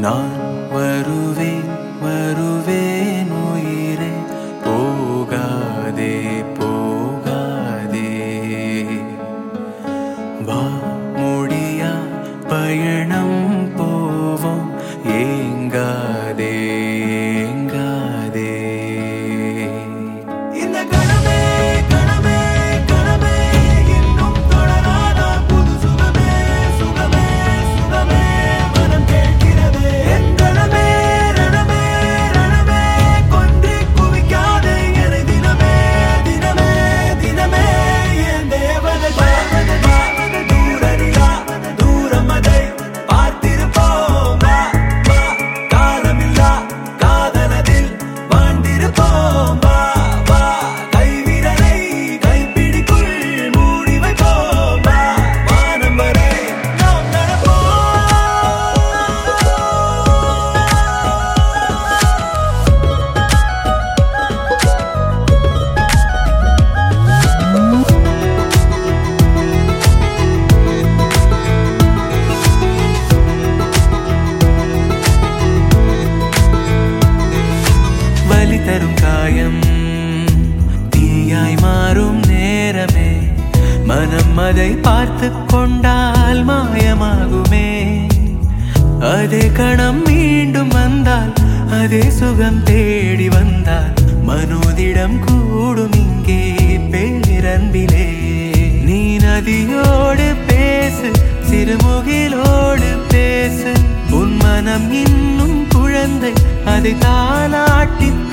நான் வருவேன் வருவேன் உயிரே போகாதே போகாதே வா முடியா பயணம் போவோம் ஏங்காதே ஏங்காதே இந்த கணமே கணமே கணமே இன்னும் தொடராதா புது சுகமே சுகமே சுகமே மனம் கேட்கிறதே என் கணமே ரணமே ரணமே கொன்றி குவிக்காதே என தினமே தினமே தினமே என் தேவதை தூரனிலா தூரம் அதை பார்த்திருப்போம் வா வா காலமில்லா காதலதில் வாழ்ந்திருப்போம் வா வா கைவிரலை கைப்பிடிக்குள் மூடி வைப்போம் வா வானம் வரை நாம் நடப்போம் வலி தரும் காயம் தீயாய் மாறும் நேரமே மனம் அதை பார்த்து கொண்டால் மாயமாகுமே அதே கணம் மீண்டும் வந்தால் அதே சுகம் தேடி வந்தால் மனோதிடம் கூடும் இங்கே பேரன்பிலே நீ நதியோடு பேசு சிறுமுகிலோடு பேசு உன் மனம் இன்னும் குழந்தை அதை தானாட்டி